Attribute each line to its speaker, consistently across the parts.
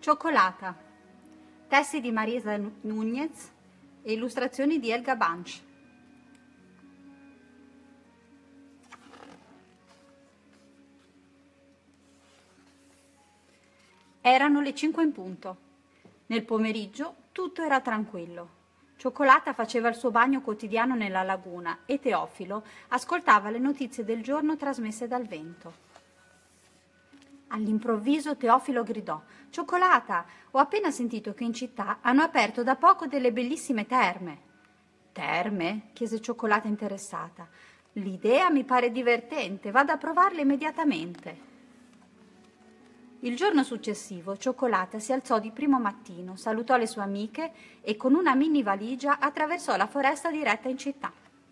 Speaker 1: Cioccolata. Testi di Marisa Núñez e illustrazioni di Elga Bunch. Erano le 5 in punto. Nel pomeriggio tutto era tranquillo. Cioccolata faceva il suo bagno quotidiano nella laguna e Teofilo ascoltava le notizie del giorno trasmesse dal vento. All'improvviso Teofilo gridò: «Cioccolata, ho appena sentito che in città hanno aperto da poco delle bellissime terme». «Terme?» chiese Cioccolata interessata. «L'idea mi pare divertente, vado a provarle immediatamente». Il giorno successivo Cioccolata si alzò di primo mattino, salutò le sue amiche e con una mini valigia attraversò la foresta diretta in città.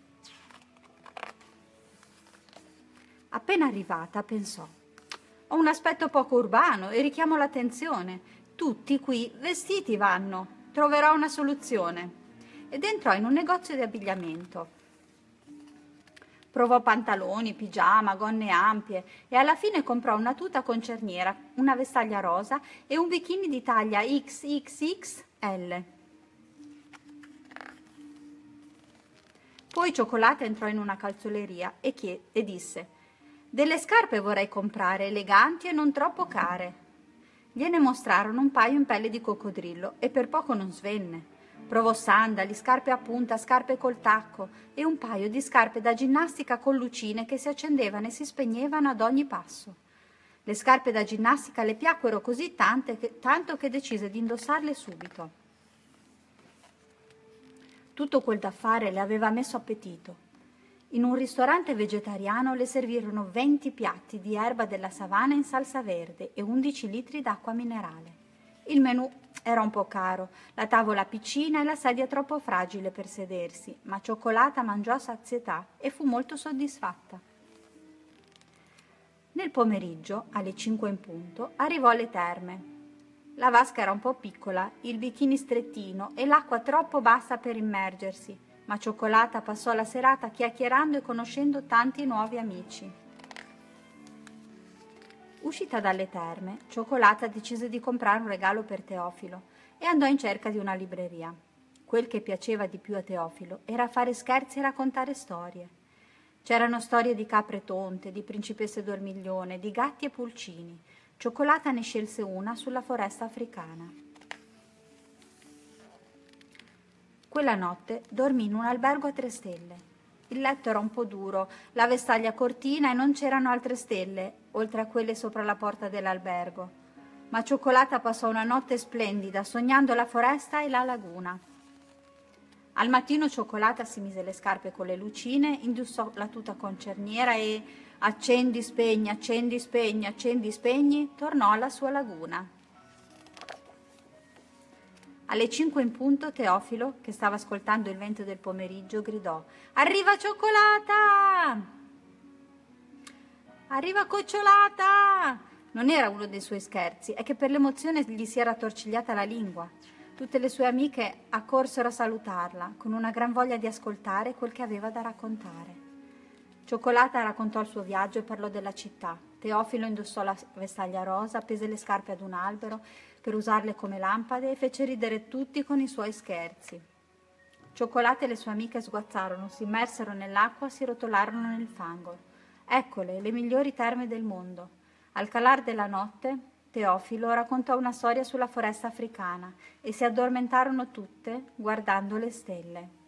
Speaker 1: Appena arrivata pensò: «Ho un aspetto poco urbano e richiamo l'attenzione. Tutti qui vestiti vanno. Troverò una soluzione». Ed entrò in un negozio di abbigliamento. Provò pantaloni, pigiama, gonne ampie e alla fine comprò una tuta con cerniera, una vestaglia rosa e un bikini di taglia XXXL. Poi Cioccolata entrò in una calzoleria e disse: «Delle scarpe vorrei comprare, eleganti e non troppo care». Gliene mostrarono un paio in pelle di coccodrillo e per poco non svenne. Provò sandali, scarpe a punta, scarpe col tacco e un paio di scarpe da ginnastica con lucine che si accendevano e si spegnevano ad ogni passo. Le scarpe da ginnastica le piacquero così tanto che decise di indossarle subito. Tutto quel da fare le aveva messo appetito. In un ristorante vegetariano le servirono 20 piatti di erba della savana in salsa verde e 11 litri d'acqua minerale. Il menù era un po' caro, la tavola piccina e la sedia troppo fragile per sedersi, ma Cioccolata mangiò a sazietà e fu molto soddisfatta. Nel pomeriggio, alle 5 in punto, arrivò alle terme. La vasca era un po' piccola, il bikini strettino e l'acqua troppo bassa per immergersi, ma Cioccolata passò la serata chiacchierando e conoscendo tanti nuovi amici. Uscita dalle terme, Cioccolata decise di comprare un regalo per Teofilo e andò in cerca di una libreria. Quel che piaceva di più a Teofilo era fare scherzi e raccontare storie. C'erano storie di capre tonte, di principesse dormiglione, di gatti e pulcini. Cioccolata ne scelse una sulla foresta africana. Quella notte dormì in un albergo a 3 stelle. Il letto era un po' duro, la vestaglia cortina e non c'erano altre stelle, oltre a quelle sopra la porta dell'albergo. Ma Cioccolata passò una notte splendida, sognando la foresta e la laguna. Al mattino Cioccolata si mise le scarpe con le lucine, indossò la tuta con cerniera e, accendi, spegni, accendi, spegni, accendi, spegni, tornò alla sua laguna. Alle 5 in punto Teofilo, che stava ascoltando il vento del pomeriggio, gridò: «Arriva Cioccolata! Arriva Cocciolata!» Non era uno dei suoi scherzi, è che per l'emozione gli si era attorcigliata la lingua. Tutte le sue amiche accorsero a salutarla, con una gran voglia di ascoltare quel che aveva da raccontare. Cioccolata raccontò il suo viaggio e parlò della città. Teofilo indossò la vestaglia rosa, appese le scarpe ad un albero per usarle come lampade e fece ridere tutti con i suoi scherzi. Cioccolata e le sue amiche sguazzarono, si immersero nell'acqua, si rotolarono nel fango. Eccole, le migliori terme del mondo. Al calar della notte, Teofilo raccontò una storia sulla foresta africana e si addormentarono tutte guardando le stelle.